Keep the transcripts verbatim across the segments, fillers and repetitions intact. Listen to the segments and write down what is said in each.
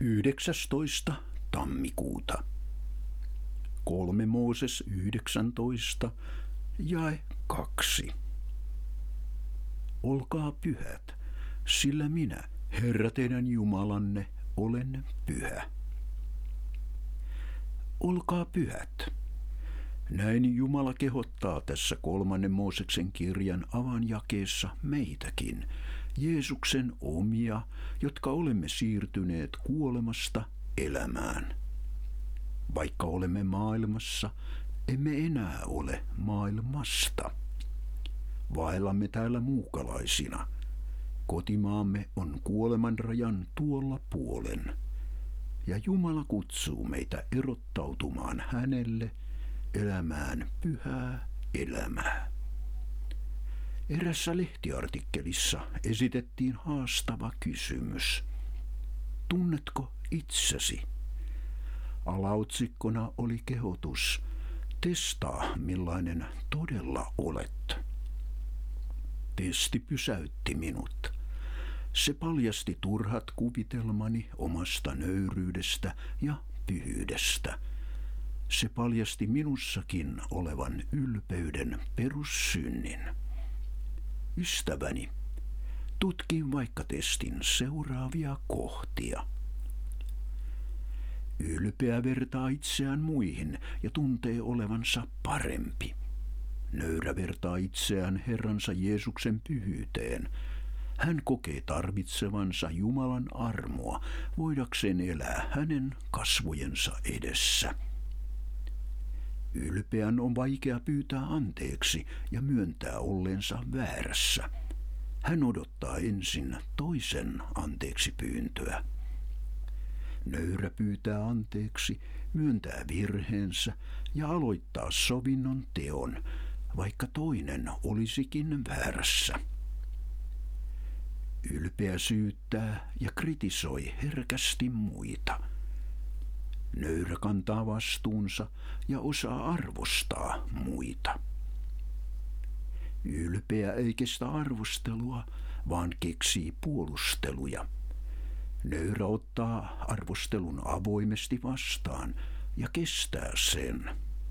yhdeksästoista tammikuuta. Kolme Mooses yhdeksäntoista, jae kaksi. Olkaa pyhät, sillä minä, Herra teidän Jumalanne, olen pyhä. Olkaa pyhät. Näin Jumala kehottaa tässä kolmannen Mooseksen kirjan avanjakeessa meitäkin, Jeesuksen omia, jotka olemme siirtyneet kuolemasta elämään. Vaikka olemme maailmassa, emme enää ole maailmasta. Vaellamme täällä muukalaisina. Kotimaamme on kuoleman rajan tuolla puolen. Ja Jumala kutsuu meitä erottautumaan hänelle, elämään pyhää elämää. Erässä lehtiartikkelissa esitettiin haastava kysymys. Tunnetko itsesi? Alaotsikkona oli kehotus, testaa millainen todella olet. Testi pysäytti minut. Se paljasti turhat kuvitelmani omasta nöyryydestä ja pyhyydestä. Se paljasti minussakin olevan ylpeyden perussynnin. Ystäväni, tutki vaikka testin seuraavia kohtia. Ylpeä vertaa itseään muihin ja tuntee olevansa parempi. Nöyrä vertaa itseään Herransa Jeesuksen pyhyyteen. Hän kokee tarvitsevansa Jumalan armoa, voidakseen elää hänen kasvojensa edessä. Ylpeän on vaikea pyytää anteeksi ja myöntää olleensa väärässä. Hän odottaa ensin toisen anteeksi pyyntöä. Nöyrä pyytää anteeksi, myöntää virheensä ja aloittaa sovinnon teon, vaikka toinen olisikin väärässä. Ylpeä syyttää ja kritisoi herkästi muita. Nöyrä kantaa vastuunsa ja osaa arvostaa muita. Ylpeä ei kestä arvostelua, vaan keksii puolusteluja. Nöyrä ottaa arvostelun avoimesti vastaan ja kestää sen.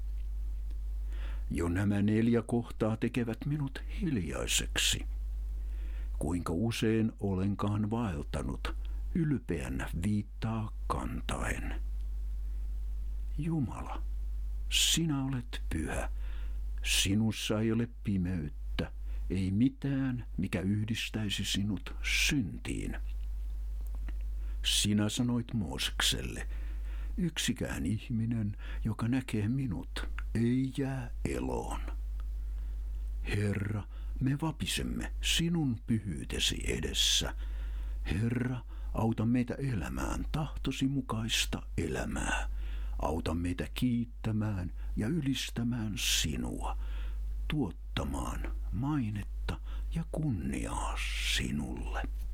Jo nämä neljä kohtaa tekevät minut hiljaiseksi. Kuinka usein olenkaan vaeltanut ylpeän viittaa kantaen. Jumala, sinä olet pyhä. Sinussa ei ole pimeyttä, ei mitään, mikä yhdistäisi sinut syntiin. Sinä sanoit Moosekselle, yksikään ihminen, joka näkee minut, ei jää eloon. Herra, me vapisemme sinun pyhyytesi edessä. Herra, auta meitä elämään tahtosi mukaista elämää. Auta meitä kiittämään ja ylistämään sinua, tuottamaan mainetta ja kunniaa sinulle.